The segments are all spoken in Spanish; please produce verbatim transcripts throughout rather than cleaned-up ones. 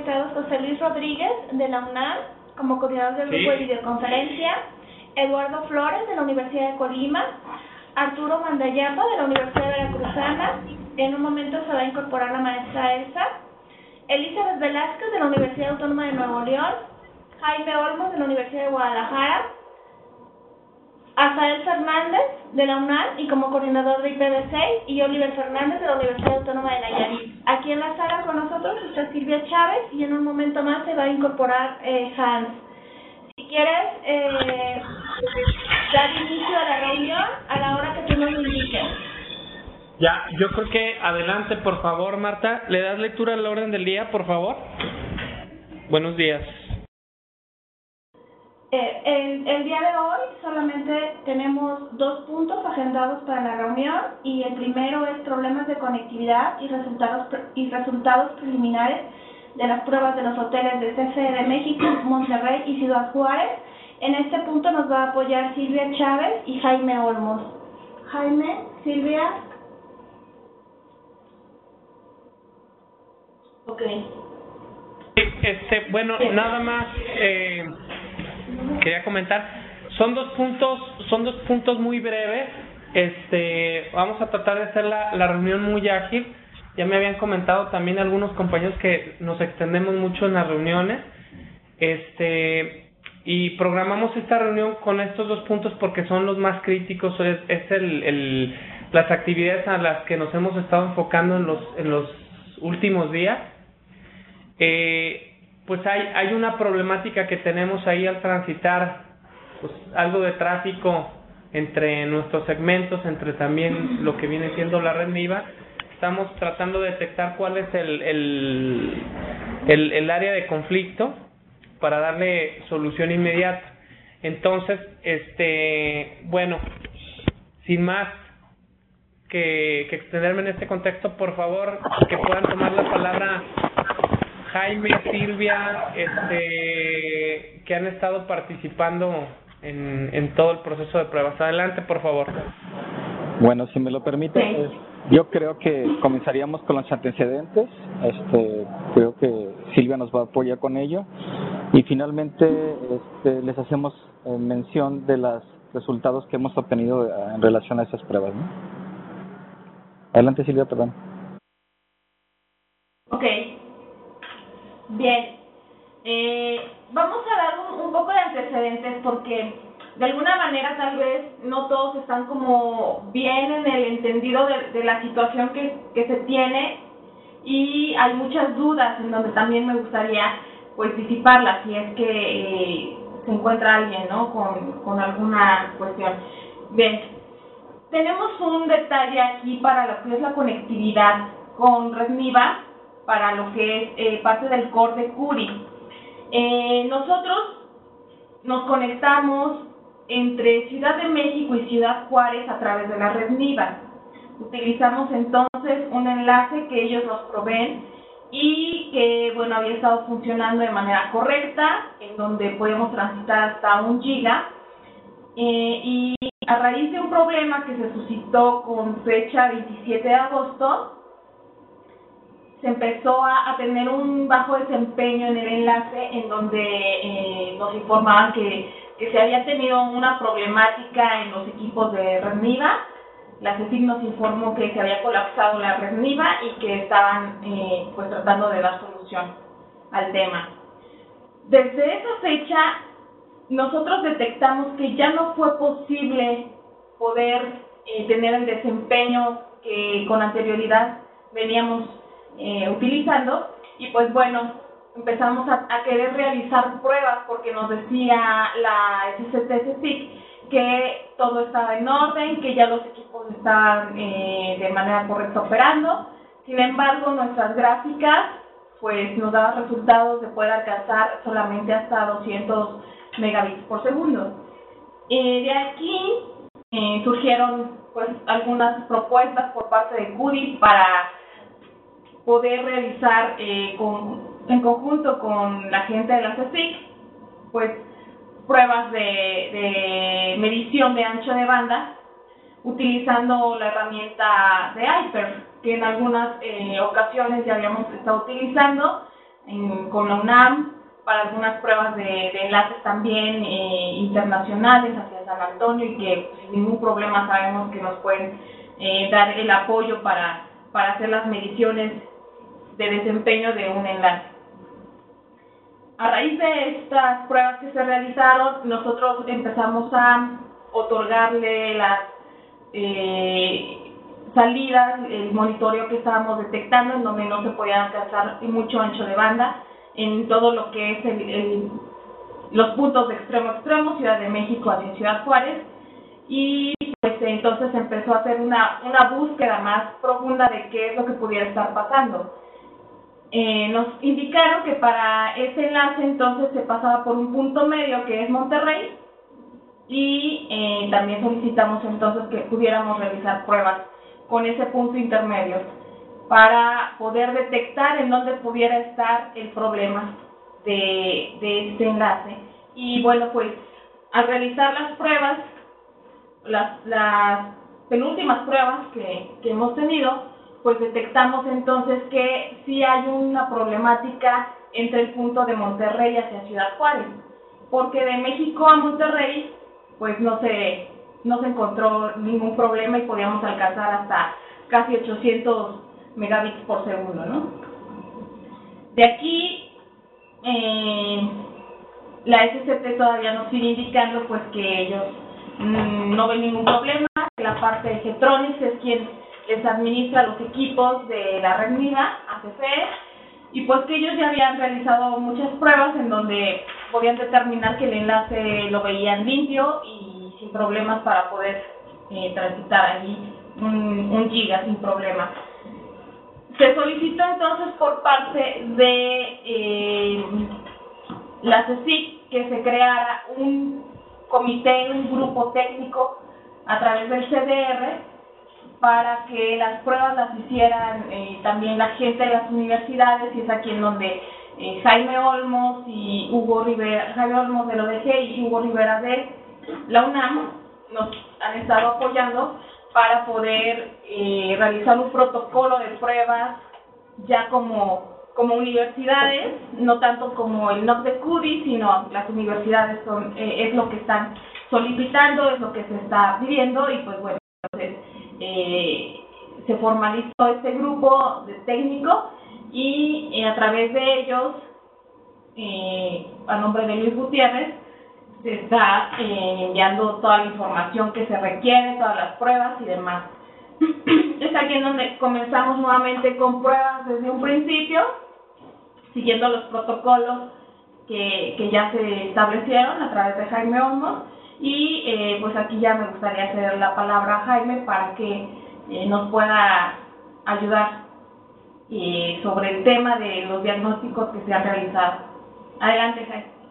invitados José Luis Rodríguez, de la UNAM, como coordinador del grupo Sí. de videoconferencia, Eduardo Flores, de la Universidad de Colima, Arturo Mandayapa, de la Universidad Veracruzana. En un momento se va a incorporar la maestra Elsa. Elizabeth Velázquez, de la Universidad Autónoma de Nuevo León, Jaime Olmos, de la Universidad de Guadalajara, Azael Fernández, de la UNAM y como coordinador de I P v seis, y Oliver Fernández, de la Universidad Autónoma de Nayarit. Aquí en la sala con nosotros está Silvia Chávez y en un momento más se va a incorporar eh, Hans. Si quieres eh, dar inicio a la reunión a la hora que tú nos indiques. Ya, yo creo que adelante, por favor, Marta. ¿Le das lectura al orden del día, por favor? Buenos días. Eh, el, el día de hoy solamente tenemos dos puntos agendados para la reunión y el primero es problemas de conectividad y resultados y resultados preliminares de las pruebas de los hoteles de C F E de México, Monterrey y Ciudad Juárez. En este punto nos va a apoyar Silvia Chávez y Jaime Olmos. Jaime, Silvia. Ok. Este, bueno, nada más eh, quería comentar. Son dos puntos, son dos puntos muy breves. Este, vamos a tratar de hacer la, la reunión muy ágil. Ya me habían comentado también algunos compañeros que nos extendemos mucho en las reuniones. Este, y programamos esta reunión con estos dos puntos porque son los más críticos. Es, es el, el, las actividades a las que nos hemos estado enfocando en los, en los últimos días. Eh, pues hay, hay una problemática que tenemos ahí al transitar, pues algo de tráfico entre nuestros segmentos, entre también lo que viene siendo la red MIVA. Estamos tratando de detectar cuál es el, el, el, el área de conflicto para darle solución inmediata. Entonces, este, bueno, sin más que, que extenderme en este contexto, por favor, que puedan tomar la palabra Jaime, Silvia, este, que han estado participando en, en todo el proceso de pruebas. Adelante, por favor. Bueno, si me lo permite, eh, yo creo que comenzaríamos con los antecedentes. Este, creo que Silvia nos va a apoyar con ello. Y finalmente este, les hacemos eh, mención de los resultados que hemos obtenido eh, en relación a esas pruebas, ¿no? Adelante, Silvia, perdón. Ok. Bien, eh, vamos a dar un, un poco de antecedentes porque de alguna manera tal vez no todos están como bien en el entendido de, de la situación que, que se tiene y hay muchas dudas en donde también me gustaría pues disiparlas si es que eh, se encuentra alguien, ¿no? con, con alguna cuestión. Bien, tenemos un detalle aquí para lo que es la conectividad con Red MIVA, para lo que es eh, parte del core de Curi. Eh, nosotros nos conectamos entre Ciudad de México y Ciudad Juárez a través de la red MIVA. Utilizamos entonces un enlace que ellos nos proveen y que, bueno, había estado funcionando de manera correcta, en donde podemos transitar hasta un giga. Eh, y a raíz de un problema que se suscitó con fecha veintisiete de agosto, se empezó a, a tener un bajo desempeño en el enlace en donde eh, nos informaban que, que se había tenido una problemática en los equipos de Red MIVA. La CECIG nos informó que se había colapsado la Red MIVA y que estaban eh, pues tratando de dar solución al tema. Desde esa fecha nosotros detectamos que ya no fue posible poder eh, tener el desempeño que con anterioridad veníamos Eh, utilizando y pues bueno, empezamos a, a querer realizar pruebas porque nos decía la S C T CECIG que todo estaba en orden, que ya los equipos estaban eh, de manera correcta operando. Sin embargo, nuestras gráficas pues nos daban resultados de poder alcanzar solamente hasta doscientos megabits por segundo. Eh, de aquí eh, surgieron pues algunas propuestas por parte de Curi para poder realizar eh, con, en conjunto con la gente de la CECIG, pues pruebas de, de medición de ancho de banda utilizando la herramienta de Hyper, que en algunas eh, ocasiones ya habíamos estado utilizando en, con la UNAM, para algunas pruebas de, de enlaces también eh, internacionales hacia San Antonio, y que sin ningún problema sabemos que nos pueden eh, dar el apoyo para, para hacer las mediciones de desempeño de un enlace. A raíz de estas pruebas que se realizaron, nosotros empezamos a otorgarle las eh, salidas, el monitoreo que estábamos detectando, en donde no se podía alcanzar mucho ancho de banda en todo lo que es el, el, los puntos de extremo a extremo, Ciudad de México hacia Ciudad Juárez, y pues entonces empezó a hacer una, una búsqueda más profunda de qué es lo que pudiera estar pasando. Eh, nos indicaron que para ese enlace entonces se pasaba por un punto medio que es Monterrey, y eh, también solicitamos entonces que pudiéramos realizar pruebas con ese punto intermedio para poder detectar en dónde pudiera estar el problema de, de este enlace. Y bueno, pues al realizar las pruebas, las, las penúltimas pruebas que, que hemos tenido, pues detectamos entonces que sí hay una problemática entre el punto de Monterrey hacia Ciudad Juárez, porque de México a Monterrey pues no se, no se encontró ningún problema y podíamos alcanzar hasta casi ochocientos megabits por segundo, ¿no? De aquí, eh, la S C T todavía nos sigue indicando pues que ellos mmm, no ven ningún problema, que la parte de Getronics es quien les administra los equipos de la red MIGA, A C C, y pues que ellos ya habían realizado muchas pruebas en donde podían determinar que el enlace lo veían limpio y sin problemas para poder eh, transitar allí un, un giga sin problema. Se solicitó entonces por parte de eh, la C S I C que se creara un comité, un grupo técnico a través del C D R, para que las pruebas las hicieran eh, también la gente de las universidades, y es aquí en donde eh, Jaime Olmos y Hugo Rivera, Jaime Olmos del O D G y Hugo Rivera de la UNAM nos han estado apoyando para poder eh, realizar un protocolo de pruebas ya como, como universidades, no tanto como el N O C de CUDI, sino las universidades son eh, es lo que están solicitando, es lo que se está pidiendo, y pues bueno, entonces Eh, se formalizó este grupo de técnico, y eh, a través de ellos, eh, a nombre de Luis Gutiérrez, se está eh, enviando toda la información que se requiere, todas las pruebas y demás. Es aquí en donde comenzamos nuevamente con pruebas desde un principio, siguiendo los protocolos que, que ya se establecieron a través de Jaime Olmos. Y eh, pues aquí ya me gustaría ceder la palabra a Jaime para que eh, nos pueda ayudar eh, sobre el tema de los diagnósticos que se han realizado. Adelante,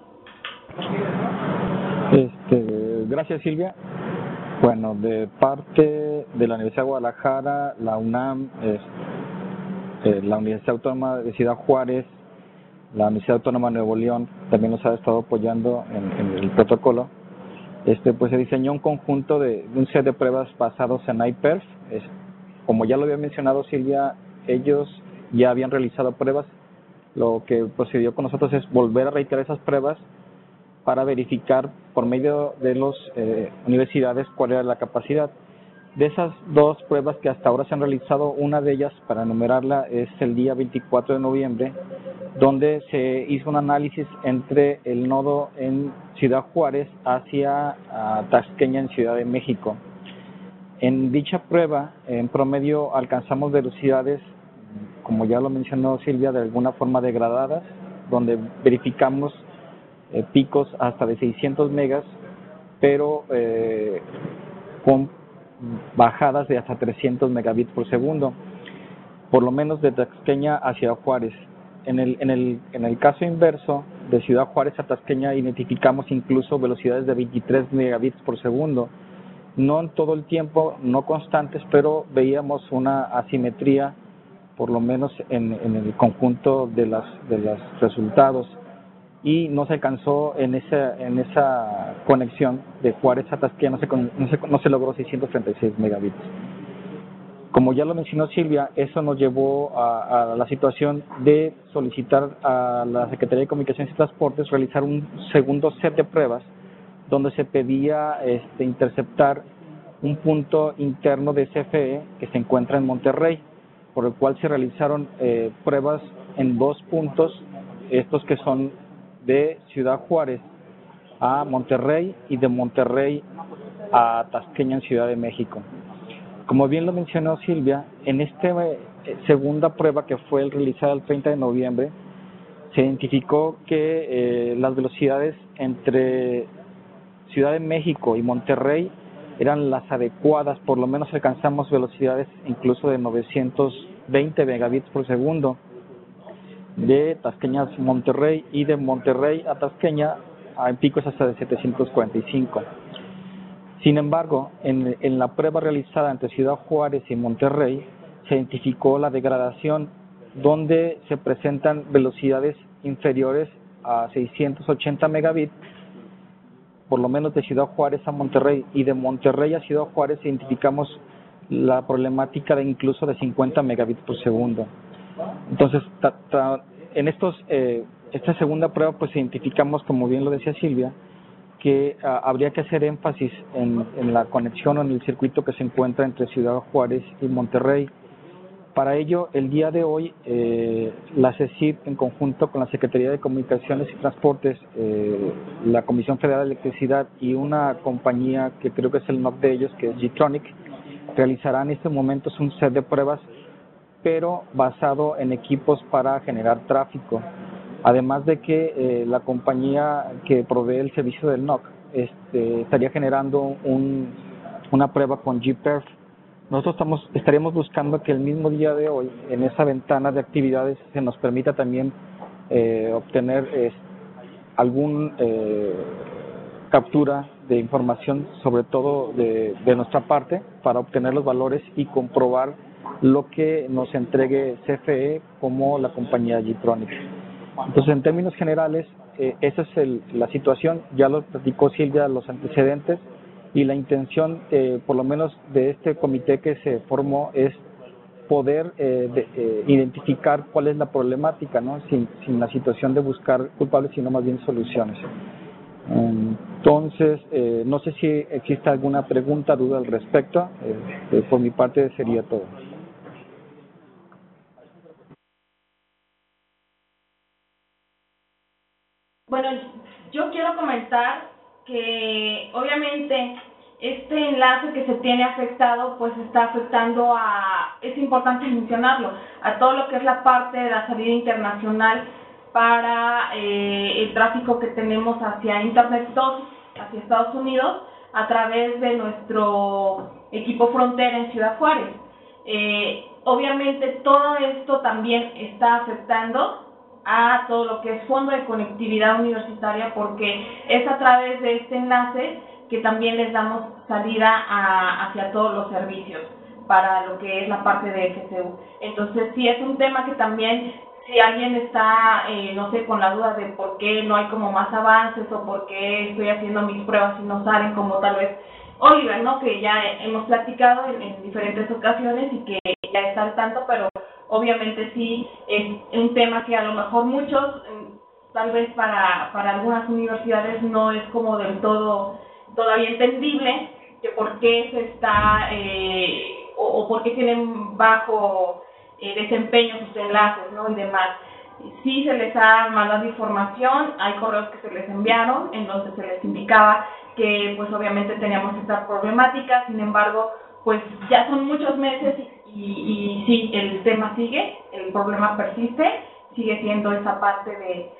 Jaime. Este, gracias, Silvia. Bueno, de parte de la Universidad de Guadalajara, la UNAM, eh, eh, la Universidad Autónoma de Ciudad Juárez, la Universidad Autónoma de Nuevo León también nos ha estado apoyando en, en el protocolo. Este, pues se diseñó un conjunto de, de un set de pruebas basados en iPerf. Es, como ya lo había mencionado Silvia, ellos ya habían realizado pruebas. Lo que procedió con nosotros es volver a reiterar esas pruebas para verificar por medio de las eh, universidades cuál era la capacidad. De esas dos pruebas que hasta ahora se han realizado, una de ellas, para enumerarla, es el día veinticuatro de noviembre, donde se hizo un análisis entre el nodo en Ciudad Juárez hacia uh, Tasqueña en Ciudad de México. En dicha prueba, en promedio, alcanzamos velocidades, como ya lo mencionó Silvia, de alguna forma degradadas, donde verificamos eh, picos hasta de seiscientos megas, pero eh, con bajadas de hasta trescientos megabits por segundo, por lo menos de Tasqueña a Ciudad Juárez. En el, en el, en el caso inverso, de Ciudad Juárez a Tasqueña, identificamos incluso velocidades de veintitrés megabits por segundo. No en todo el tiempo, no constantes, pero veíamos una asimetría, por lo menos en, en el conjunto de las de los resultados, y no se alcanzó en esa en esa conexión de Juárez a Tasqueña, no se, no se, no se logró seiscientos treinta y seis megabits. Como ya lo mencionó Silvia, eso nos llevó a, a la situación de solicitar a la Secretaría de Comunicaciones y Transportes realizar un segundo set de pruebas donde se pedía este, interceptar un punto interno de C F E que se encuentra en Monterrey, por el cual se realizaron eh, pruebas en dos puntos, estos que son de Ciudad Juárez a Monterrey y de Monterrey a Tasqueña en Ciudad de México. Como bien lo mencionó Silvia, en esta eh, segunda prueba que fue realizada el treinta de noviembre, se identificó que eh, las velocidades entre Ciudad de México y Monterrey eran las adecuadas, por lo menos alcanzamos velocidades incluso de novecientos veinte megabits por segundo de Tasqueña a Monterrey y de Monterrey a Tasqueña a en picos hasta de setecientos cuarenta y cinco. Sin embargo, en, en la prueba realizada entre Ciudad Juárez y Monterrey se identificó la degradación donde se presentan velocidades inferiores a seiscientos ochenta megabits, por lo menos de Ciudad Juárez a Monterrey, y de Monterrey a Ciudad Juárez identificamos la problemática de incluso de cincuenta megabits por segundo. Entonces, ta, ta, en estos eh, esta segunda prueba pues identificamos, como bien lo decía Silvia, que uh, habría que hacer énfasis en, en la conexión o en el circuito que se encuentra entre Ciudad Juárez y Monterrey. Para ello, el día de hoy, eh, la C E C I D, en conjunto con la Secretaría de Comunicaciones y Transportes, eh, la Comisión Federal de Electricidad y una compañía que creo que es el N O C de ellos, que es G-Tronic, realizarán en este momento un set de pruebas, pero basado en equipos para generar tráfico. Además de que eh, la compañía que provee el servicio del N O C este, estaría generando un, una prueba con G-Perf. Nosotros estamos, estaríamos buscando que el mismo día de hoy, en esa ventana de actividades, se nos permita también eh, obtener eh, algún eh, captura de información, sobre todo de, de nuestra parte, para obtener los valores y comprobar lo que nos entregue C F E como la compañía G-Tronic. Entonces, en términos generales, eh, esa es el, la situación. Ya lo platicó Silvia, los antecedentes, y la intención, eh, por lo menos de este comité que se formó, es poder eh, de, eh, identificar cuál es la problemática, ¿no? Sin, sin la situación de buscar culpables, sino más bien soluciones. Entonces, eh, no sé si existe alguna pregunta, duda al respecto. Eh, por mi parte sería todo. Bueno, yo quiero comentar que obviamente este enlace que se tiene afectado, pues está afectando a, es importante mencionarlo, a todo lo que es la parte de la salida internacional para eh, el tráfico que tenemos hacia Internet dos, hacia Estados Unidos, a través de nuestro equipo frontera en Ciudad Juárez. Eh, obviamente todo esto también está afectando a todo lo que es Fondo de Conectividad Universitaria, porque es a través de este enlace que también les damos salida a, hacia todos los servicios para lo que es la parte de F C U. Entonces sí es un tema que también, si alguien está, eh, no sé, con la duda de por qué no hay como más avances o por qué estoy haciendo mis pruebas y no salen como tal vez Oliver, ¿no? Que ya hemos platicado en, en diferentes ocasiones y que ya está al tanto, pero obviamente sí es un tema que a lo mejor muchos, tal vez para, para algunas universidades no es como del todo todavía entendible que por qué se está eh, o, o por qué tienen bajo eh, desempeño sus enlaces, ¿no? Y demás. Sí se les ha mandado información, hay correos que se les enviaron en donde se les indicaba que pues obviamente teníamos esta problemática, sin embargo pues ya son muchos meses y, y, y sí, el tema sigue, el problema persiste, sigue siendo esa parte de,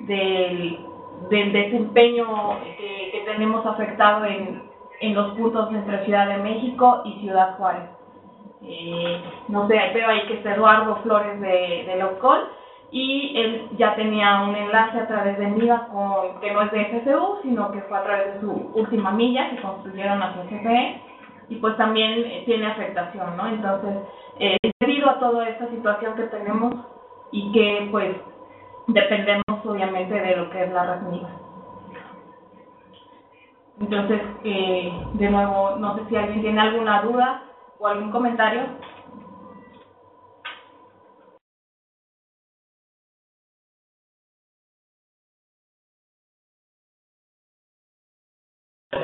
de del desempeño que, que tenemos afectado en, en los puntos entre Ciudad de México y Ciudad Juárez. Eh, no sé, veo ahí que es Eduardo Flores de, de Locol, y él ya tenía un enlace a través de MIDA con, que no es de F C U, sino que fue a través de su última milla que construyeron hacia C F E, y pues también eh, tiene afectación, ¿no? Entonces, eh, debido a toda esta situación que tenemos y que pues dependemos obviamente de lo que es la red MIDA. Entonces, eh, de nuevo, no sé si alguien tiene alguna duda o algún comentario.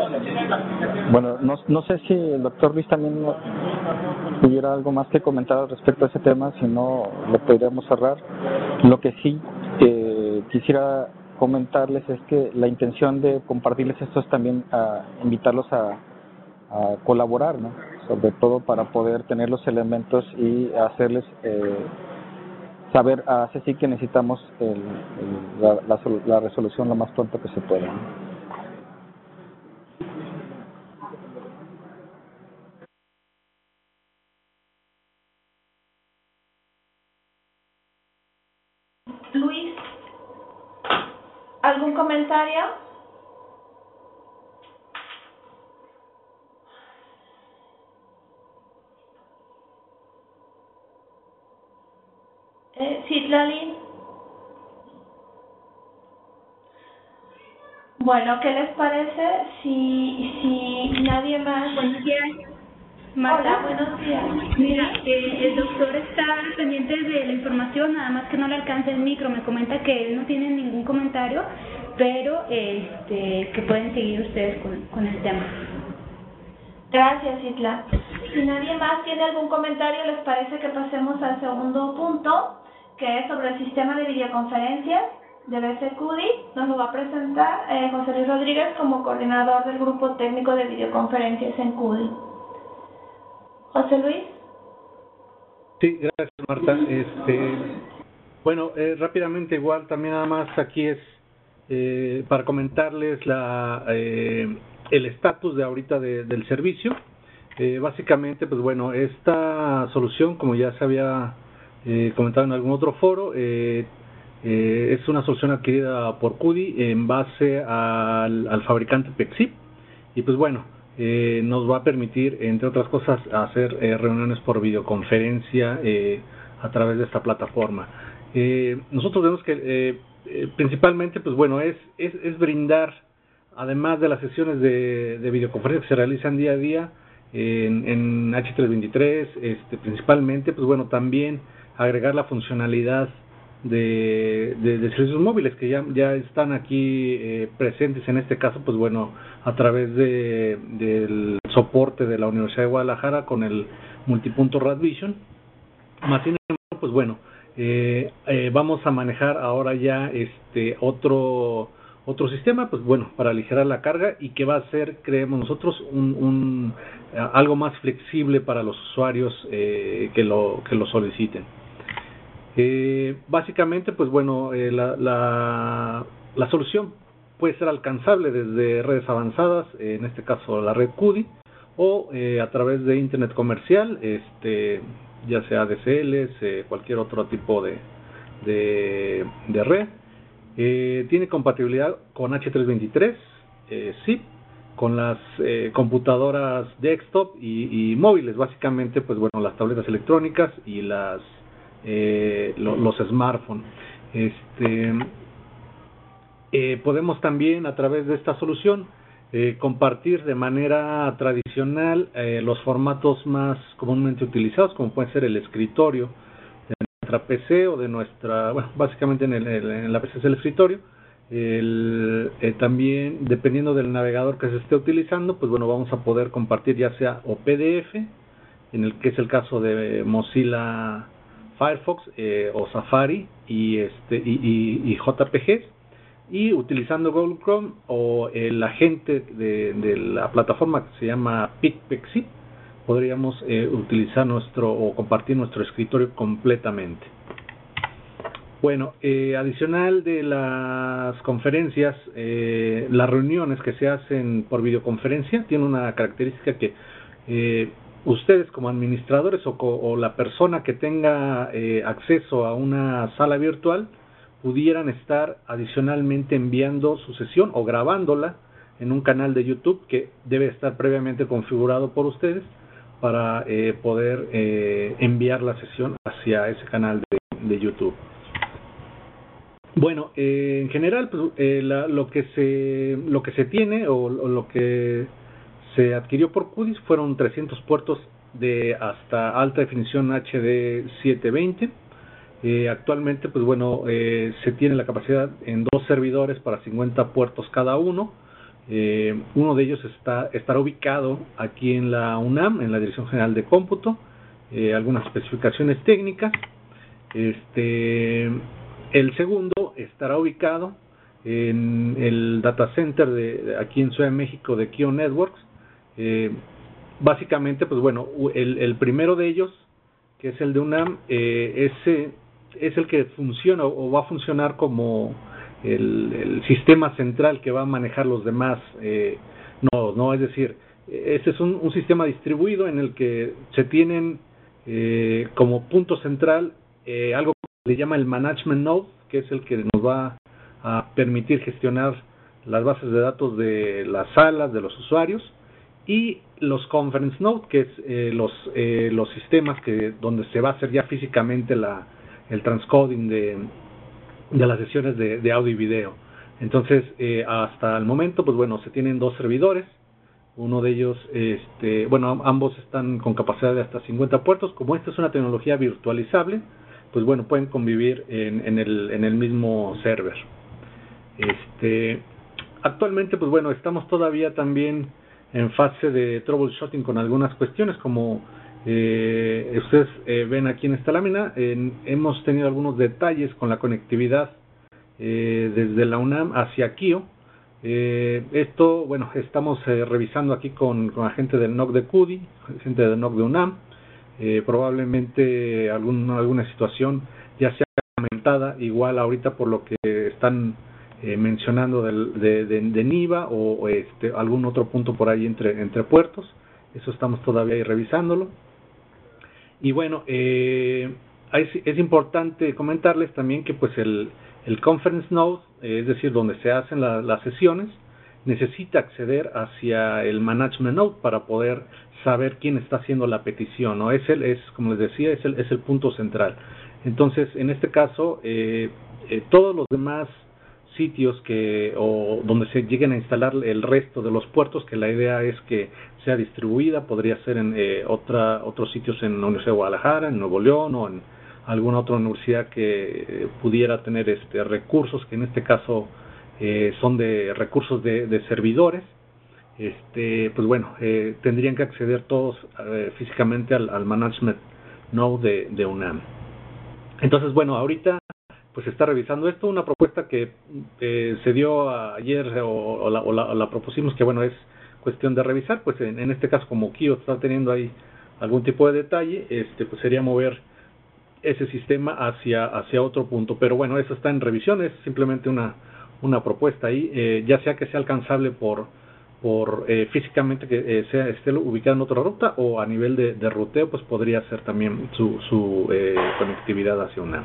Bueno, no, no sé si el doctor Luis también tuviera algo más que comentar respecto a ese tema, si no lo podríamos cerrar. Lo que sí eh, quisiera comentarles es que la intención de compartirles esto es también a invitarlos a, a colaborar, ¿no? Sobre todo para poder tener los elementos y hacerles eh, saber a Ceci que necesitamos el, el, la, la, la resolución lo más pronto que se pueda, ¿no? Luis, ¿algún comentario? Eh, Citlali. Bueno, ¿qué les parece si, si nadie más? Buenos días, Marta. Hola, buenos días. Mira, eh, el doctor está pendiente de la información, nada más que no le alcanza el micro. Me comenta que él no tiene ningún comentario, pero este, que pueden seguir ustedes con, con el tema. Gracias, Isla. Si nadie más tiene algún comentario, ¿les parece que pasemos al segundo punto, que es sobre el sistema de videoconferencias de B C Q D I? Nos lo va a presentar eh, José Luis Rodríguez como coordinador del Grupo Técnico de Videoconferencias en Q D I. José Luis. Sí, gracias, Marta. Este, bueno, eh, rápidamente, igual también nada más aquí es eh, para comentarles la eh, el estatus de ahorita de, del servicio. Eh, básicamente, pues bueno, esta solución, como ya se había eh, comentado en algún otro foro, eh, eh, es una solución adquirida por Q D I en base al, al fabricante Pexip, y pues bueno, eh, nos va a permitir, entre otras cosas, hacer eh, reuniones por videoconferencia eh, a través de esta plataforma. Eh, nosotros vemos que eh, eh, principalmente, pues bueno, es, es, es brindar, además de las sesiones de, de videoconferencia que se realizan día a día en, en H trescientos veintitrés, este, principalmente, pues bueno, también agregar la funcionalidad de, de, de servicios móviles que ya, ya están aquí eh, presentes, en este caso, pues bueno, a través de del soporte de la Universidad de Guadalajara con el multipunto RadVision. Más sin embargo, pues bueno, eh, eh, vamos a manejar ahora ya este otro otro sistema, pues bueno, para aligerar la carga, y que va a ser, creemos nosotros, un, un algo más flexible para los usuarios eh, que lo que lo soliciten. Eh, básicamente, pues bueno, eh, la, la, la solución puede ser alcanzable desde redes avanzadas, eh, en este caso la red Q D I, o eh, a través de internet comercial, este ya sea D S Ls, eh, cualquier otro tipo de, de, de red. Eh, tiene compatibilidad con H trescientos veintitrés, eh, S I P, con las eh, computadoras desktop y, y móviles, básicamente, pues bueno, las tabletas electrónicas y las eh, lo, los smartphones. Este, eh, podemos también, a través de esta solución, eh, compartir de manera tradicional eh, los formatos más comúnmente utilizados, como puede ser el escritorio de nuestra P C o de nuestra, bueno, básicamente en, el, en la P C es el escritorio. El, eh, también, dependiendo del navegador que se esté utilizando, pues bueno, vamos a poder compartir ya sea o P D F, en el que es el caso de Mozilla Firefox eh, o Safari y este y, y, y J P Gs, y utilizando Google Chrome o el agente de, de la plataforma que se llama PicPexip, podríamos eh, utilizar nuestro o compartir nuestro escritorio completamente. Bueno, eh, adicional de las conferencias, eh, las reuniones que se hacen por videoconferencia tiene una característica que eh, ustedes como administradores o, o la persona que tenga eh, acceso a una sala virtual pudieran estar adicionalmente enviando su sesión o grabándola en un canal de YouTube que debe estar previamente configurado por ustedes para eh, poder eh, enviar la sesión hacia ese canal de, de YouTube. Bueno, eh, en general, pues, eh, la, lo que se lo que se tiene o, o lo que se adquirió por Q D I fueron trescientos puertos de hasta alta definición H D setecientos veinte. Eh, actualmente, pues bueno, eh, se tiene la capacidad en dos servidores para cincuenta puertos cada uno, Eh, uno de ellos está estará ubicado aquí en la UNAM, en la Dirección General de Cómputo, eh, algunas especificaciones técnicas. Este, el segundo estará ubicado en el data center de, de aquí en Ciudad de México de Kio Networks. Eh, básicamente, pues bueno, el, el primero de ellos, que es el de UNAM, eh, ese es el que funciona o va a funcionar como el, el sistema central que va a manejar los demás eh, nodos, ¿no? Es decir, este es un, un sistema distribuido en el que se tienen eh, como punto central eh, algo que se llama el Management Node, que es el que nos va a permitir gestionar las bases de datos de las salas, de los usuarios, y los Conference Node, que es eh, los eh, los sistemas que donde se va a hacer ya físicamente la el transcoding de, de las sesiones de, de audio y video. Entonces, eh, hasta el momento, pues bueno, se tienen dos servidores. Uno de ellos, este, bueno, ambos están con capacidad de hasta cincuenta puertos. Como esta es una tecnología virtualizable, pues bueno, pueden convivir en, en, el, en el mismo server. Este, actualmente, pues bueno, estamos todavía también en fase de troubleshooting con algunas cuestiones, como eh, ustedes eh, ven aquí en esta lámina. En, hemos tenido algunos detalles con la conectividad eh, desde la UNAM hacia Kio. Eh, esto, bueno, estamos eh, revisando aquí con, con la gente del N O C de C U D I, gente del N O C de UNAM. Eh, probablemente algún, alguna situación ya sea comentada, igual ahorita por lo que están eh, mencionando del, de, de, de NIVA o, o este, algún otro punto por ahí entre, entre puertos. Eso estamos todavía ahí revisándolo. Y bueno, eh, es, es importante comentarles también que pues el, el Conference Node, eh, es decir, donde se hacen la, las sesiones, necesita acceder hacia el Management Node para poder saber quién está haciendo la petición, ¿no? Es el, es, como les decía, es el, es el punto central. Entonces, en este caso, eh, eh, todos los demás sitios que o donde se lleguen a instalar el resto de los puertos, que la idea es que sea distribuida, podría ser en eh, otra otros sitios en la Universidad de Guadalajara, en Nuevo León o en alguna otra universidad que eh, pudiera tener este recursos, que en este caso eh, son de recursos de, de servidores. Este, pues bueno, eh, tendrían que acceder todos eh, físicamente al, al Management Node de, de UNAM. Entonces, bueno, ahorita pues se está revisando esto, una propuesta que eh, se dio ayer o, o, la, o, la, o la propusimos, que bueno, es cuestión de revisar. Pues en, en este caso, como Kio está teniendo ahí algún tipo de detalle, este pues sería mover ese sistema hacia hacia otro punto. Pero bueno, eso está en revisión, es simplemente una una propuesta ahí, eh, ya sea que sea alcanzable por por eh, físicamente que eh, sea esté ubicado en otra ruta, o a nivel de, de ruteo, pues podría ser también su, su eh, conectividad hacia UNAM.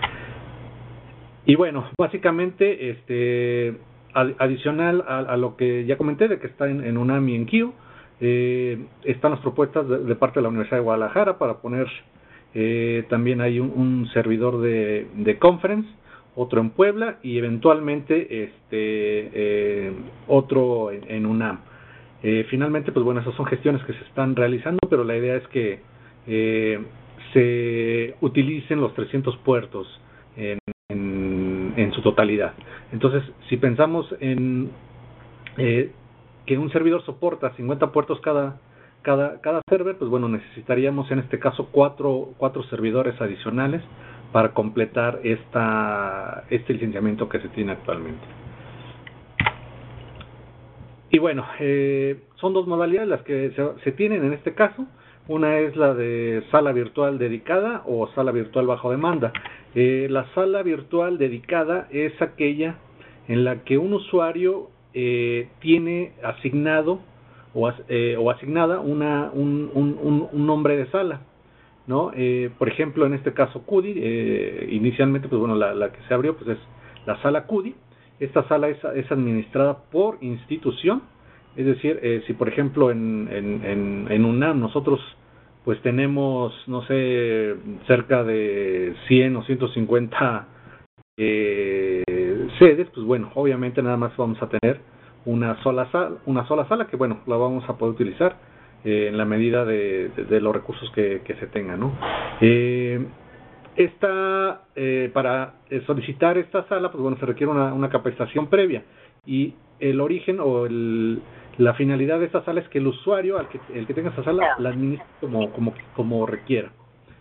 Y bueno, básicamente, este adicional a, a lo que ya comenté de que está en, en UNAM y en Kio, eh, están las propuestas de, de parte de la Universidad de Guadalajara para poner eh, también hay un, un servidor de, de conference, otro en Puebla y eventualmente este eh, otro en, en UNAM. Eh, finalmente, pues bueno, esas son gestiones que se están realizando, pero la idea es que eh, se utilicen los trescientos puertos en, en, en su totalidad. Entonces, si pensamos en eh, que un servidor soporta cincuenta puertos cada cada cada server, pues bueno, necesitaríamos en este caso cuatro cuatro servidores adicionales para completar esta este licenciamiento que se tiene actualmente. Y bueno, eh, son dos modalidades las que se, se tienen en este caso. Una es la de sala virtual dedicada o sala virtual bajo demanda. Eh, la sala virtual dedicada es aquella en la que un usuario eh, tiene asignado o, eh, o asignada una un, un, un, un nombre de sala, ¿no? Eh, por ejemplo, en este caso C U D I, eh, inicialmente, pues bueno, la, la que se abrió pues es la sala C U D I. Esta sala es, es administrada por institución, es decir, eh, si por ejemplo en, en, en, en UNAM nosotros pues tenemos, no sé, cerca de cien o ciento cincuenta eh, sedes, pues bueno, obviamente nada más vamos a tener una sola sala, una sola sala que bueno, la vamos a poder utilizar eh, en la medida de, de, de los recursos que, que se tengan, ¿no? Eh, esta, eh, para solicitar esta sala, pues bueno, se requiere una, una capacitación previa, y el origen o el, la finalidad de esta sala es que el usuario, al que, el que tenga esta sala, la administre como, como, como requiera.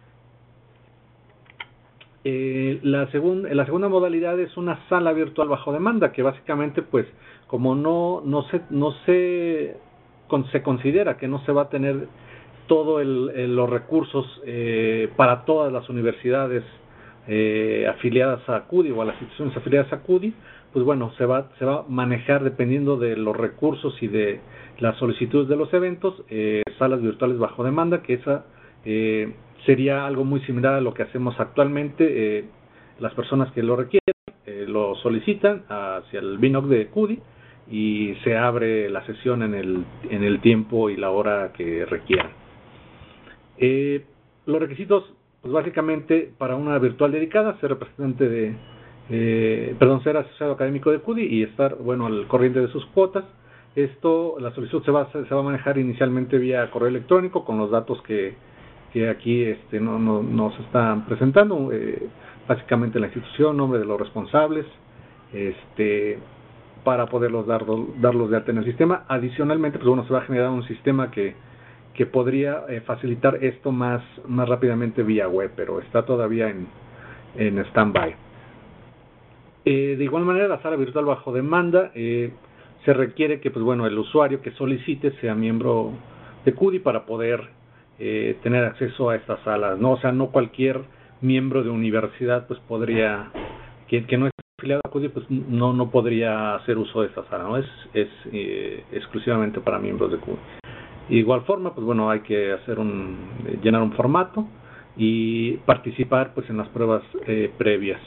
Eh, la, segun, la segunda modalidad es una sala virtual bajo demanda, que básicamente, pues, como no, no, se, no se, con, se considera que no se va a tener todos los recursos eh, para todas las universidades eh, afiliadas a CUDI o a las instituciones afiliadas a CUDI, pues bueno, se va, se va a manejar dependiendo de los recursos y de las solicitudes de los eventos, eh, salas virtuales bajo demanda, que esa eh, sería algo muy similar a lo que hacemos actualmente. Eh, las personas que lo requieren eh, lo solicitan hacia el B I N O C de CUDI y se abre la sesión en el, en el tiempo y la hora que requieran. Eh, los requisitos, pues básicamente para una virtual dedicada, ser representante de, eh, perdón, ser asociado académico de CUDI y estar, bueno, al corriente de sus cuotas. Esto, la solicitud se va, se va a manejar inicialmente vía correo electrónico con los datos que, que aquí este, no, no, nos están presentando, eh, básicamente la institución, nombre de los responsables, este, para poderlos dar, darlos de alta en el sistema. Adicionalmente, pues bueno, se va a generar un sistema que, que podría eh, facilitar esto más, más rápidamente vía web, pero está todavía en, en stand-by. Eh, de igual manera, la sala virtual bajo demanda, eh, se requiere que, pues bueno, el usuario que solicite sea miembro de CUDI para poder eh, tener acceso a estas salas, ¿no? O sea, no cualquier miembro de universidad, pues podría, que, que no es afiliado a CUDI, pues no, no podría hacer uso de esta sala, ¿no? Es, es eh, exclusivamente para miembros de CUDI. De igual forma, pues bueno, hay que hacer un, llenar un formato y participar, pues, en las pruebas eh, previas.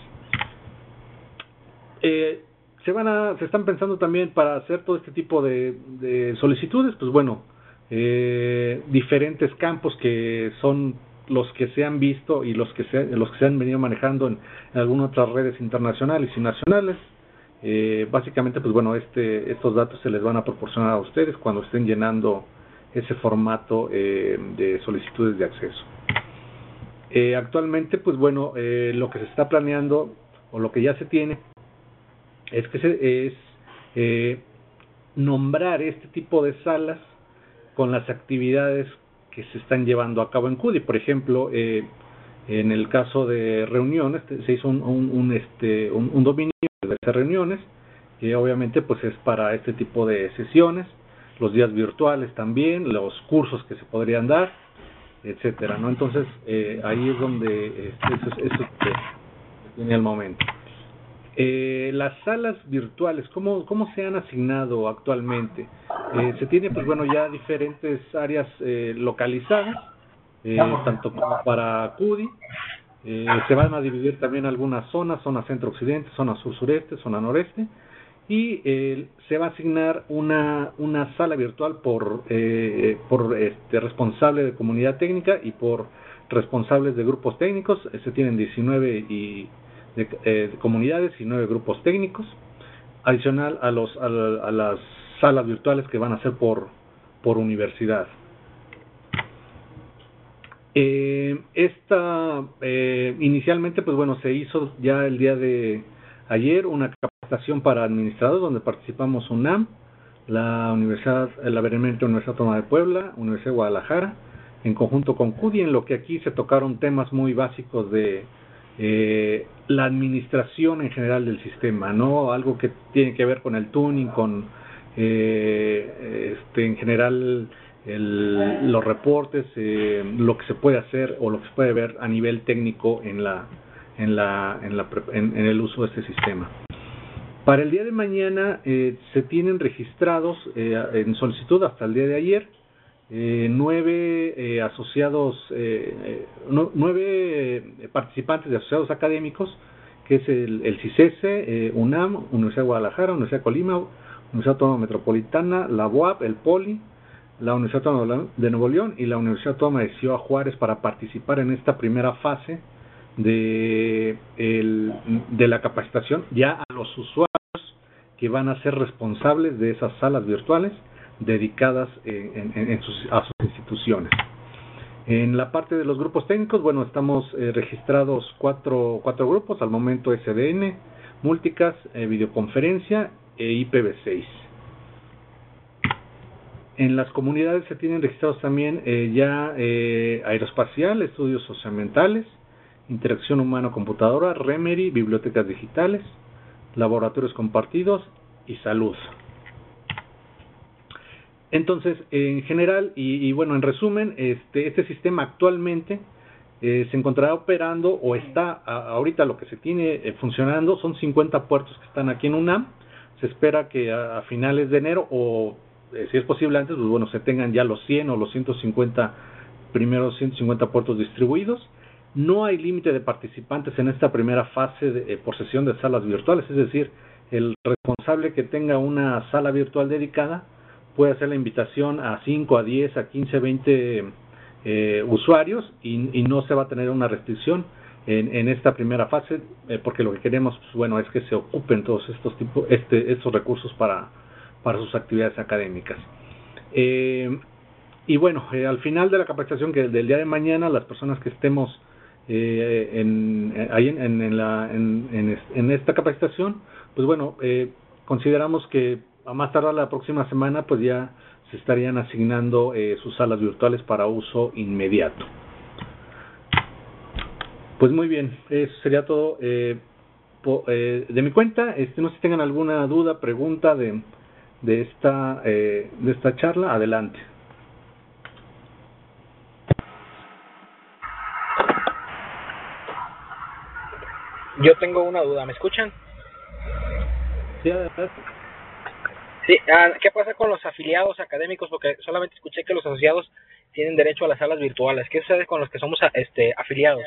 Eh, se van a, se están pensando también para hacer todo este tipo de, de solicitudes, pues bueno, eh, diferentes campos que son los que se han visto y los que se, los que se han venido manejando en, en algunas otras redes internacionales y nacionales. Eh, básicamente, pues bueno, este, estos datos se les van a proporcionar a ustedes cuando estén llenando ese formato eh, de solicitudes de acceso. Eh, actualmente, pues bueno, eh, lo que se está planeando o lo que ya se tiene es que se, es eh, nombrar este tipo de salas con las actividades que se están llevando a cabo en CUDI. Por ejemplo, eh, en el caso de reuniones, se hizo un, un, un, este, un, un dominio de esas reuniones, que obviamente pues es para este tipo de sesiones, los días virtuales también, los cursos que se podrían dar, etcétera, ¿no? Entonces, eh, ahí es donde este, eso, eso, eso tiene el momento. Eh, las salas virtuales, ¿cómo, cómo se han asignado actualmente? Eh, se tiene, pues bueno, ya diferentes áreas eh, localizadas, eh, tanto como para CUDI. Eh, se van a dividir también algunas zonas, zona centro-occidente, zona sur-sureste, zona noreste, y eh, se va a asignar una, una sala virtual por, eh, por este, responsable de comunidad técnica y por responsables de grupos técnicos. Eh, se tienen diecinueve y De, eh, de comunidades y nueve grupos técnicos, adicional a los a, la, a las salas virtuales que van a ser por por universidad. Eh, esta eh, inicialmente, pues bueno, se hizo ya el día de ayer una capacitación para administradores donde participamos UNAM, la Universidad, la Benemérita Universidad Autónoma de Puebla, Universidad de Guadalajara, en conjunto con CUDI, en lo que aquí se tocaron temas muy básicos de Eh, la administración en general del sistema, ¿no? Algo que tiene que ver con el tuning, con eh, este, en general el, los reportes, eh, lo que se puede hacer o lo que se puede ver a nivel técnico en la en la en la en, en el uso de este sistema. Para el día de mañana eh, se tienen registrados eh, en solicitud hasta el día de ayer Eh, nueve eh, asociados, eh, eh, no, nueve eh, participantes de asociados académicos, que es el, el CICESE, eh, UNAM, Universidad de Guadalajara, Universidad de Colima, Universidad Autónoma Metropolitana, la U A P, el POLI, la Universidad Autónoma de Nuevo León y la Universidad Autónoma de Ciudad Juárez para participar en esta primera fase de, el, de la capacitación ya a los usuarios que van a ser responsables de esas salas virtuales dedicadas en, en, en sus, a sus instituciones. En la parte de los grupos técnicos, bueno, estamos eh, registrados cuatro, cuatro grupos, al momento S D N, Multicast, eh, videoconferencia e I P v seis. En las comunidades se tienen registrados también eh, ya eh, aeroespacial, estudios socioambientales, interacción humano-computadora, Remery, bibliotecas digitales, laboratorios compartidos y salud. Entonces, en general, y, y bueno, en resumen, este, este sistema actualmente eh, se encontrará operando o está a, ahorita lo que se tiene eh, funcionando son cincuenta puertos que están aquí en UNAM. Se espera que a, a finales de enero o eh, si es posible antes, pues bueno, se tengan ya los cien o los ciento cincuenta primeros ciento cincuenta puertos distribuidos. No hay límite de participantes en esta primera fase de eh, por sesión de salas virtuales, es decir, el responsable que tenga una sala virtual dedicada puede hacer la invitación a cinco, a diez, a quince, veinte eh, usuarios y, y no se va a tener una restricción en, en esta primera fase, eh, porque lo que queremos, pues, bueno, es que se ocupen todos estos tipos, este, estos recursos para, para sus actividades académicas. Eh, y bueno, eh, al final de la capacitación, que del día de mañana, las personas que estemos eh, en, eh, ahí en, en, la, en, en, en esta capacitación, pues bueno, eh, consideramos que a más tardar la próxima semana pues ya se estarían asignando eh, sus salas virtuales para uso inmediato. Pues muy bien, eso sería todo eh, po, eh, de mi cuenta. Este, no sé si tengan alguna duda, pregunta de, de, esta, eh, de esta charla, adelante. Yo tengo una duda, ¿me escuchan? Sí, adelante. Sí, ah, ¿qué pasa con los afiliados académicos? Porque solamente escuché que los asociados tienen derecho a las salas virtuales. ¿Qué sucede con los que somos este afiliados?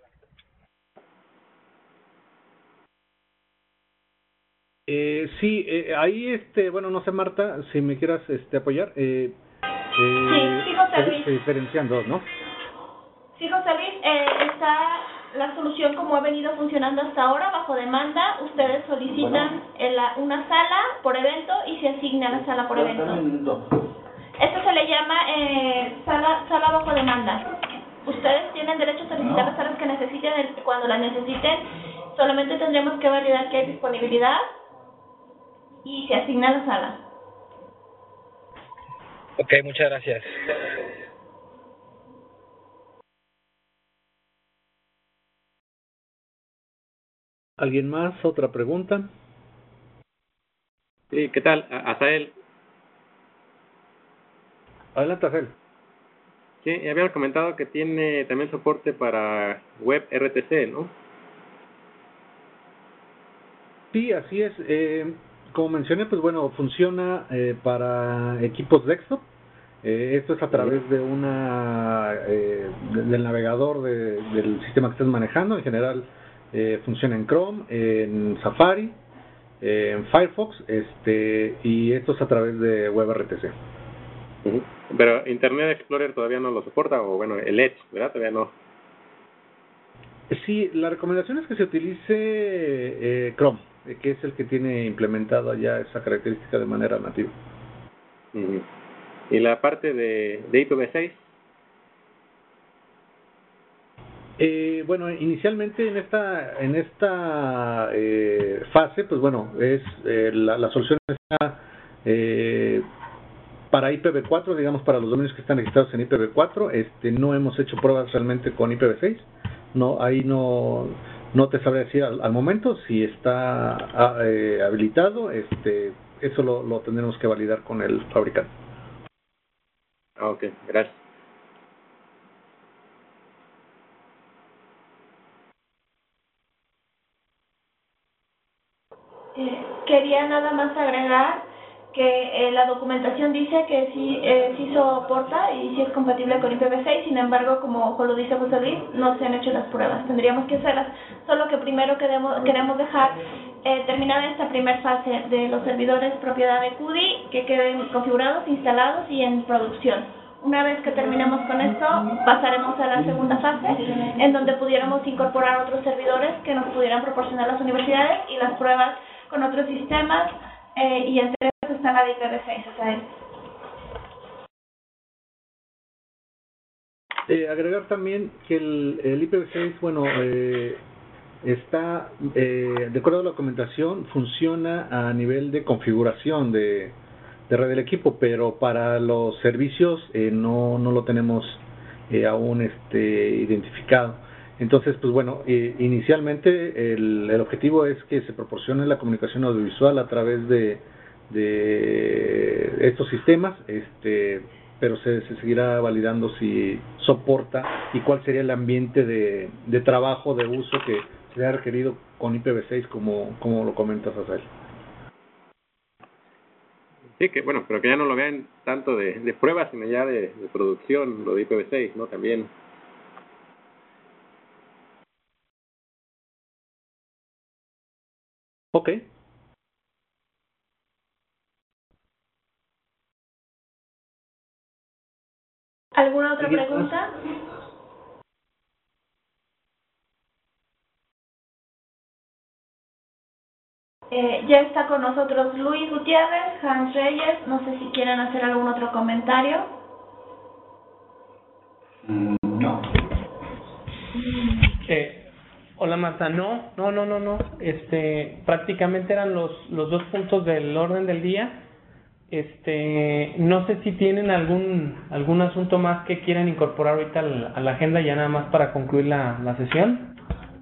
Eh, sí, eh, ahí, este, bueno, no sé, Marta, si me quieras este, apoyar. Eh, eh, sí, sí, José Luis. Se diferencian dos, ¿no? Sí, José Luis, eh, está la solución como ha venido funcionando hasta ahora, bajo demanda. Ustedes solicitan bueno. la, una sala por evento y se asigna la sala por evento. Esto se le llama eh, sala, sala bajo demanda. Ustedes tienen derecho a solicitar no. las salas que necesiten cuando las necesiten. Solamente tendremos que validar que hay disponibilidad y se asigna la sala. Ok, muchas gracias. ¿Alguien más? ¿Otra pregunta? Sí, ¿qué tal? Azael. Adelante, Azael. Sí, había comentado que tiene también soporte para web R T C, ¿no? Sí, así es. Eh, como mencioné, pues bueno, funciona eh, para equipos desktop. Eh, esto es a través de una eh, de, del navegador de, del sistema que estés manejando. En general eh, funciona en Chrome, en Safari, eh, en Firefox, este y esto es a través de WebRTC. Uh-huh. Pero Internet Explorer todavía no lo soporta, o bueno, el Edge, ¿verdad? Todavía no. Sí, la recomendación es que se utilice eh, Chrome, que es el que tiene implementado ya esa característica de manera nativa. Uh-huh. ¿Y la parte de, de I P v seis? Eh, bueno, inicialmente en esta en esta eh, fase, pues bueno, es eh, la, la solución está eh, para I P v cuatro, digamos, para los dominios que están registrados en I P v cuatro. Este, no hemos hecho pruebas realmente con I P v seis. No, ahí no no te sabré decir al, al momento si está eh, habilitado. Este, eso lo, lo tendremos que validar con el fabricante. Ah, ok, gracias. Eh, quería nada más agregar que eh, la documentación dice que sí, eh, sí soporta y sí es compatible con I P v seis, sin embargo, como lo dice José Luis, no se han hecho las pruebas, tendríamos que hacerlas, solo que primero queremos, queremos dejar eh, terminada esta primera fase de los servidores propiedad de Q D I, que queden configurados, instalados y en producción. Una vez que terminemos con esto, pasaremos a la segunda fase, en donde pudiéramos incorporar otros servidores que nos pudieran proporcionar las universidades y las pruebas con otros sistemas, eh, y entre ellos está la de I P v seis. O sea, eh, agregar también que el, el I P v seis, bueno, eh, está, eh, de acuerdo a la documentación, funciona a nivel de configuración de, de red del equipo, pero para los servicios eh, no, no lo tenemos eh, aún este, identificado. Entonces, pues bueno, eh, inicialmente el, el objetivo es que se proporcione la comunicación audiovisual a través de, de estos sistemas, este, pero se, se seguirá validando si soporta y cuál sería el ambiente de, de trabajo, de uso que sería requerido con I P v seis, como, como lo comentas, Azael. Sí, que bueno, pero que ya no lo vean tanto de, de pruebas, sino ya de, de producción, lo de I P v seis, ¿no? También. Ok. ¿Alguna otra pregunta? Eh, ya está con nosotros Luis Gutiérrez, Hans Reyes, no sé si quieren hacer algún otro comentario. No. Eh, hola Marta, no, no, no, no, no, este, prácticamente eran los, los dos puntos del orden del día. Este, no sé si tienen algún algún asunto más que quieran incorporar ahorita a la, a la agenda, ya nada más para concluir la, la sesión.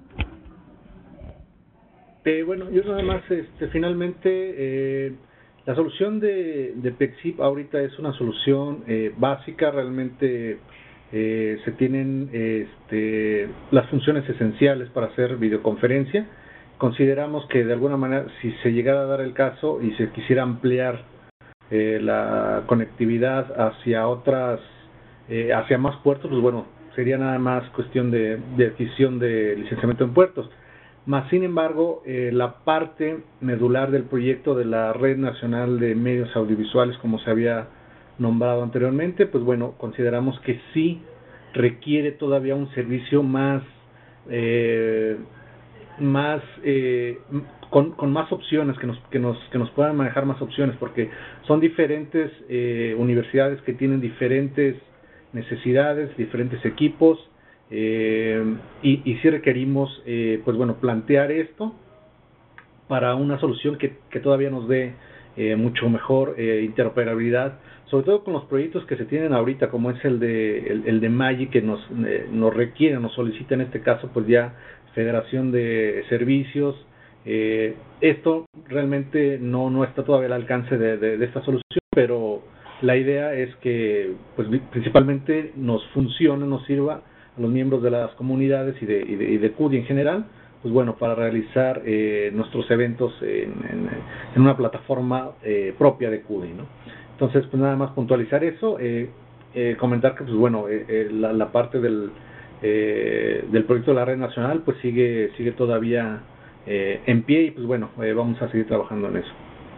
Eh, bueno, yo nada más, este, finalmente, eh, la solución de, de Pexip ahorita es una solución eh, básica, realmente eh, se tienen este, las funciones esenciales para hacer videoconferencia. Consideramos que de alguna manera, si se llegara a dar el caso y se quisiera ampliar eh, la conectividad hacia otras, eh, hacia más puertos, pues bueno, sería nada más cuestión de, de adquisición de licenciamiento en puertos. Más sin embargo, eh, la parte medular del proyecto de la Red Nacional de Medios Audiovisuales, como se había nombrado anteriormente, pues bueno, consideramos que sí requiere todavía un servicio más, eh, más eh, con, con más opciones, que nos, que nos, que nos puedan manejar más opciones, porque son diferentes eh, universidades que tienen diferentes necesidades, diferentes equipos. Eh, y, y sí requerimos, eh, pues bueno, plantear esto para una solución que, que todavía nos dé eh, mucho mejor eh, interoperabilidad, sobre todo con los proyectos que se tienen ahorita, como es el de el, el de Magic, que nos, eh, nos requiere, nos solicita en este caso, pues ya Federación de Servicios. Eh, esto realmente no, no está todavía al alcance de, de, de esta solución, pero la idea es que pues principalmente nos funcione, nos sirva a los miembros de las comunidades y de, y de, y de C U D I en general, pues bueno, para realizar eh, nuestros eventos en, en, en una plataforma eh, propia de C U D I, ¿no? Entonces, pues nada más puntualizar eso, eh, eh, comentar que, pues bueno, eh, eh, la, la parte del, eh, del proyecto de la red nacional, pues sigue, sigue todavía eh, en pie y, pues bueno, eh, vamos a seguir trabajando en eso.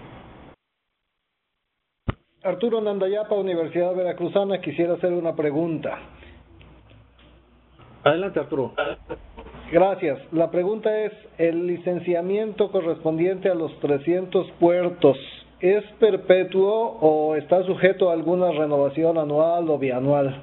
Arturo Nandayapa, Universidad Veracruzana, quisiera hacer una pregunta. Adelante, Arturo. Gracias. La pregunta es, ¿el licenciamiento correspondiente a los trescientos puertos es perpetuo o está sujeto a alguna renovación anual o bianual?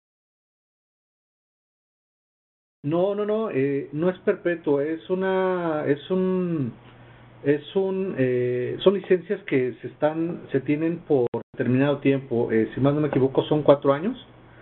No, no, no, eh, no es perpetuo, es una, es un, es un, eh, son licencias que se están, se tienen por determinado tiempo. Eh, si más no me equivoco, son cuatro años.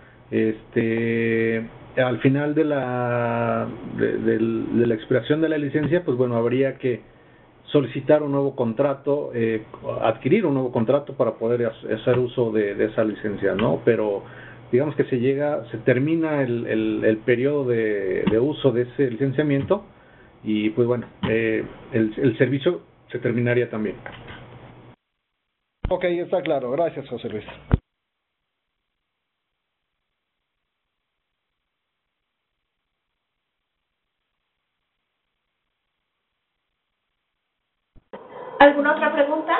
Este, al final de la de, de, de la expiración de la licencia, pues bueno, habría que solicitar un nuevo contrato, eh, adquirir un nuevo contrato para poder hacer uso de, de esa licencia, ¿no? Pero digamos que se llega, se termina el, el, el periodo de, de uso de ese licenciamiento y pues bueno, eh, el, el servicio se terminaría también. Ok, está claro. Gracias, José Luis. ¿Alguna otra pregunta?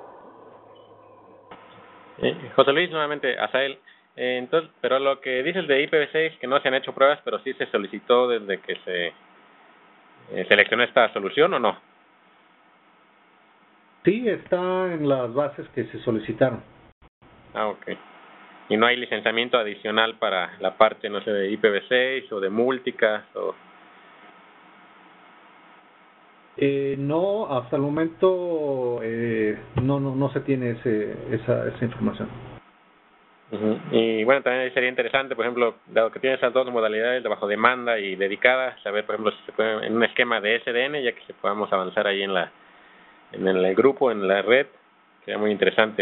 Eh, José Luis, nuevamente, Azael. Eh, entonces, pero lo que dices de I P v seis, que no se han hecho pruebas, pero sí se solicitó desde que se eh, seleccionó esta solución, ¿o no? Sí, está en las bases que se solicitaron. Ah, ok. Y no hay licenciamiento adicional para la parte, no sé, de I P v seis o de Multicast o... Eh, no, hasta el momento eh, no, no no se tiene ese, esa, esa información. Uh-huh. Y bueno, también sería interesante, por ejemplo, dado que tiene esas dos modalidades de bajo demanda y dedicada, saber, por ejemplo, si se puede en un esquema de S D N, ya que se podamos avanzar ahí en la en el grupo, en la red, sería muy interesante.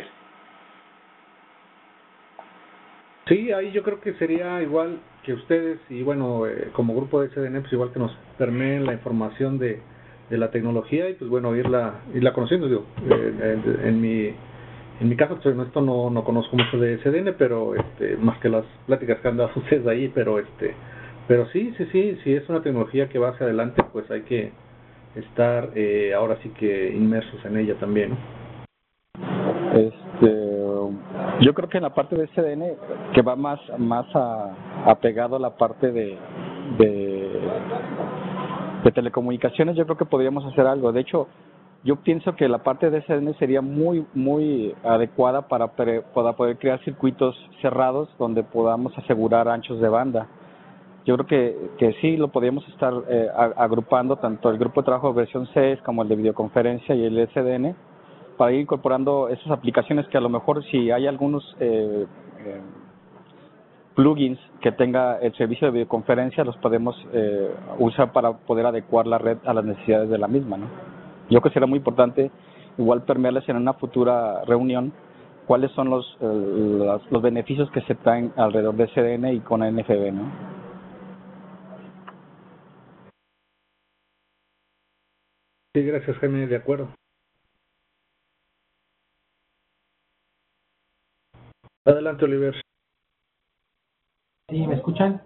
Sí, ahí yo creo que sería igual que ustedes y bueno, eh, como grupo de S D N, pues igual que nos permeen la información de, de la tecnología y pues bueno, irla irla conociendo, digo, eh, en, en mi en mi caso, pues esto no no conozco mucho de S D N, pero este más que las pláticas que han dado ustedes ahí, pero este pero sí, sí, sí, si es una tecnología que va hacia adelante, pues hay que estar eh, ahora sí que inmersos en ella también, ¿no? Este, yo creo que en la parte de S D N que va más más a, apegado a la parte de, de de telecomunicaciones, yo creo que podríamos hacer algo. De hecho, yo pienso que la parte de S D N sería muy muy adecuada para, pre, para poder crear circuitos cerrados donde podamos asegurar anchos de banda. Yo creo que, que sí lo podríamos estar eh, agrupando tanto el grupo de trabajo de versión seis como el de videoconferencia y el S D N para ir incorporando esas aplicaciones que a lo mejor si hay algunos eh, eh, plugins que tenga el servicio de videoconferencia los podemos eh, usar para poder adecuar la red a las necesidades de la misma, ¿no? Yo creo que será muy importante igual permearles en una futura reunión cuáles son los, eh, los los beneficios que se traen alrededor de S D N y con N F B, ¿no? Sí, gracias, Jaime, de acuerdo. Adelante, Oliver. ¿Sí me escuchan?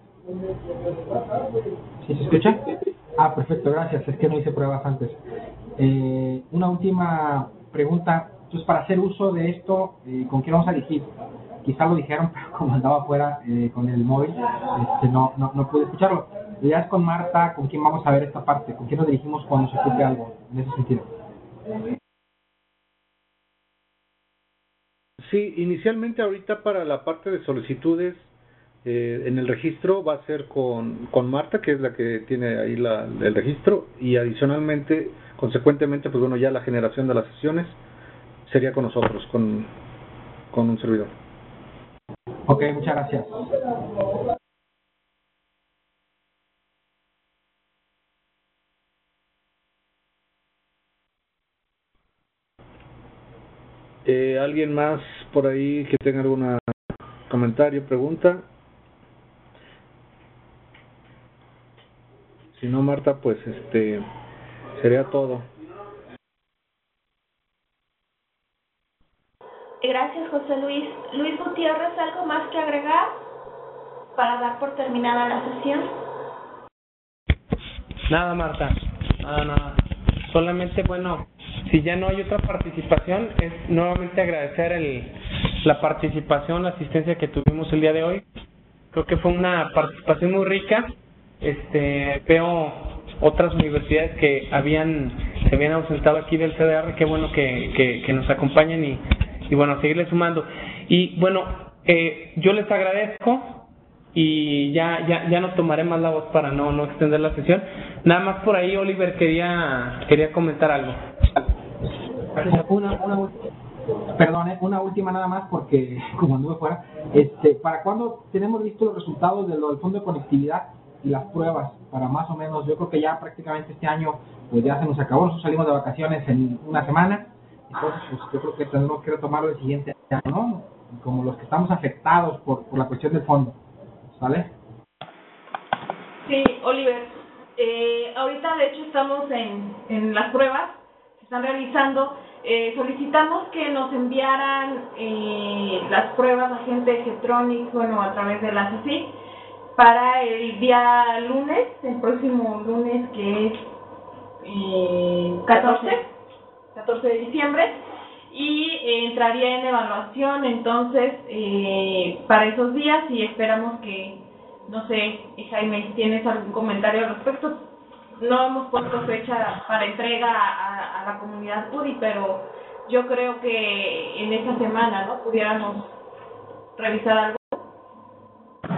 ¿Sí se escucha? Ah, perfecto, gracias. Es que no hice pruebas antes. Eh, una última pregunta. Entonces, para hacer uso de esto, eh, ¿con quién vamos a dirigir? Quizá lo dijeron, pero como andaba afuera eh, con el móvil, este, no, no, no pude escucharlo. ¿Ya es con Marta? ¿Con quién vamos a ver esta parte? ¿Con quién nos dirigimos cuando se ocupe algo en ese sentido? Sí, inicialmente ahorita para la parte de solicitudes eh, en el registro va a ser con, con Marta, que es la que tiene ahí la, el registro, y adicionalmente, consecuentemente, pues bueno, ya la generación de las sesiones sería con nosotros, con, con un servidor. Ok, muchas gracias. Eh, ¿Alguien más por ahí que tenga algún comentario, pregunta? Si no, Marta, pues este sería todo. Gracias, José Luis. Luis Gutiérrez, ¿algo más que agregar para dar por terminada la sesión? Nada, Marta, nada, nada. Solamente, bueno, si ya no hay otra participación, es nuevamente agradecer el, la participación, la asistencia que tuvimos el día de hoy. Creo que fue una participación muy rica. Este, veo otras universidades que habían se habían ausentado aquí del C D R, qué bueno que, que, que nos acompañen y, y bueno, seguirle sumando. Y bueno, eh, yo les agradezco y ya ya ya no tomaré más la voz para no no extender la sesión. Nada más por ahí, Oliver, quería quería comentar algo. Una, una, perdón, una última nada más porque como anduve fuera, este, ¿para cuándo tenemos listos los resultados de lo del fondo de conectividad y las pruebas? Para más o menos, yo creo que ya prácticamente este año pues ya se nos acabó, nosotros salimos de vacaciones en una semana, entonces pues yo creo que tendremos que retomarlo el siguiente año, ¿no? Como los que estamos afectados por, por la cuestión del fondo, ¿vale? Sí, Oliver, eh, ahorita de hecho estamos en, en las pruebas, se están realizando, eh, solicitamos que nos enviaran eh, las pruebas a Agente Getronics, bueno, a través de la C C I, para el día lunes, el próximo lunes que es eh, catorce de diciembre, y eh, entraría en evaluación entonces eh, para esos días, y esperamos que, no sé, Jaime, ¿tienes algún comentario al respecto? No hemos puesto fecha para entrega a, a la comunidad PUDI, pero yo creo que en esta semana, ¿no?, pudiéramos revisar algo.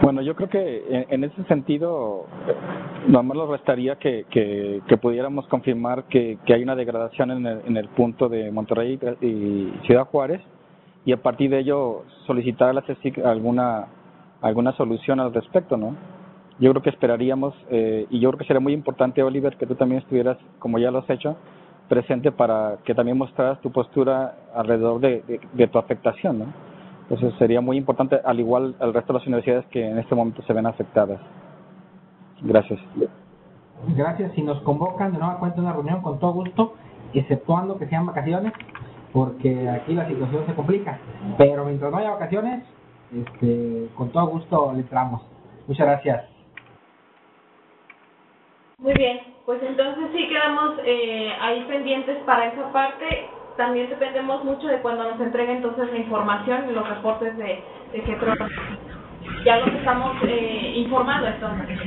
Bueno, yo creo que en, en ese sentido, nada más nos restaría que, que, que pudiéramos confirmar que, que hay una degradación en el, en el punto de Monterrey y Ciudad Juárez, y a partir de ello solicitar a la C E C I C alguna, alguna solución al respecto, ¿no? Yo creo que esperaríamos, eh, y yo creo que sería muy importante, Oliver, que tú también estuvieras, como ya lo has hecho, presente para que también mostraras tu postura alrededor de, de, de tu afectación, ¿no? Entonces sería muy importante, al igual al resto de las universidades que en este momento se ven afectadas. Gracias. Gracias. Si nos convocan de nueva cuenta a una reunión, con todo gusto, exceptuando que sean vacaciones, porque aquí la situación se complica. Pero mientras no haya vacaciones, este, con todo gusto le entramos. Muchas gracias. Muy bien, pues entonces sí quedamos eh, ahí pendientes para esa parte. También dependemos mucho de cuando nos entregue entonces la información y los reportes de, de GETRO. Ya los estamos eh, informando entonces.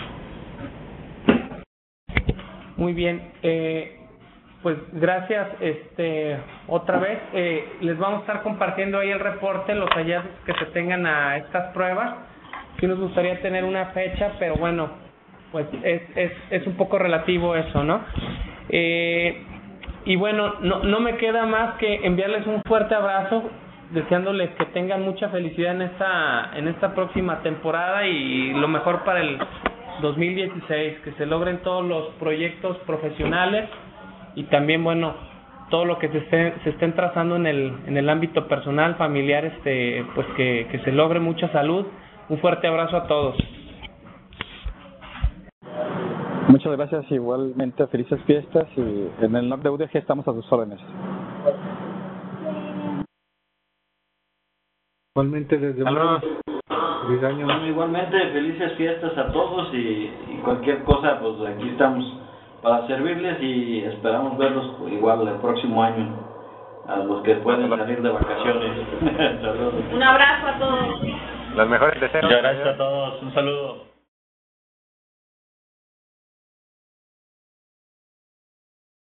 Muy bien, eh, pues gracias este otra vez. Eh, les vamos a estar compartiendo ahí el reporte, los hallazgos que se tengan a estas pruebas. Sí nos gustaría tener una fecha, pero bueno, pues es, es, es un poco relativo eso, ¿no? Eh, y bueno, no, no me queda más que enviarles un fuerte abrazo, deseándoles que tengan mucha felicidad en esta, en esta próxima temporada y lo mejor para el dos mil dieciséis, que se logren todos los proyectos profesionales y también, bueno, todo lo que se, esté, se estén trazando en el, en el ámbito personal, familiar, este, pues que, que se logre mucha salud. Un fuerte abrazo a todos. Muchas gracias, igualmente felices fiestas, y en el N O C de U D G estamos a sus órdenes. Igualmente desde Saludos. Feliz año. Bueno, igualmente felices fiestas a todos y, y cualquier cosa, pues aquí estamos para servirles y esperamos verlos igual el próximo año, a los que pueden salir de vacaciones. Saludos. Un abrazo a todos. Los mejores deseos. Muchas gracias a todos. Un saludo.